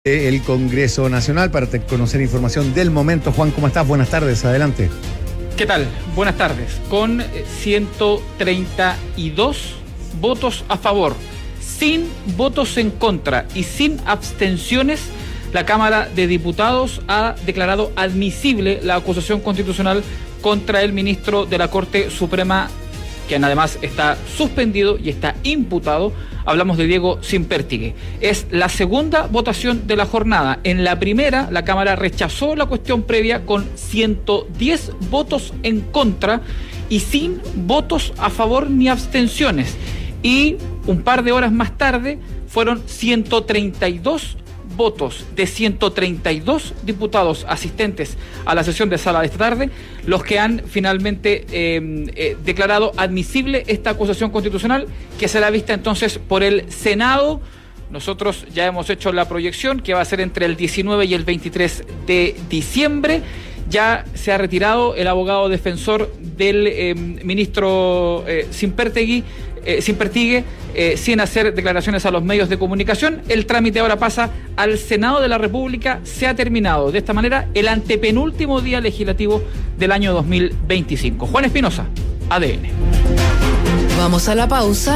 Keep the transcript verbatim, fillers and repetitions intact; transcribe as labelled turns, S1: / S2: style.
S1: El Congreso Nacional para conocer información del momento. Juan, ¿cómo estás? Buenas tardes, adelante.
S2: ¿Qué tal? Buenas tardes. Con ciento treinta y dos votos a favor, sin votos en contra y sin abstenciones, la Cámara de Diputados ha declarado admisible la acusación constitucional contra el ministro de la Corte Suprema, quien además está suspendido y está imputado. Hablamos de Diego Sínpertigue. Es la segunda votación de la jornada. En la primera, la Cámara rechazó la cuestión previa con ciento diez votos en contra y sin votos a favor ni abstenciones. Y un par de horas más tarde fueron ciento treinta y dos votos de ciento treinta y dos diputados asistentes a la sesión de sala de esta tarde, los que han finalmente eh, eh, declarado admisible esta acusación constitucional, que será vista entonces por el Senado. Nosotros ya hemos hecho la proyección, que va a ser entre el diecinueve y el veintitrés de diciembre. Ya se ha retirado el abogado defensor del eh, ministro eh, Sínpertigue, eh, Sínpertigue eh, sin hacer declaraciones a los medios de comunicación. El trámite ahora pasa al Senado de la República. Se ha terminado de esta manera el antepenúltimo día legislativo del año dos mil veinticinco. Juan Espinosa, A D N.
S3: Vamos a la pausa.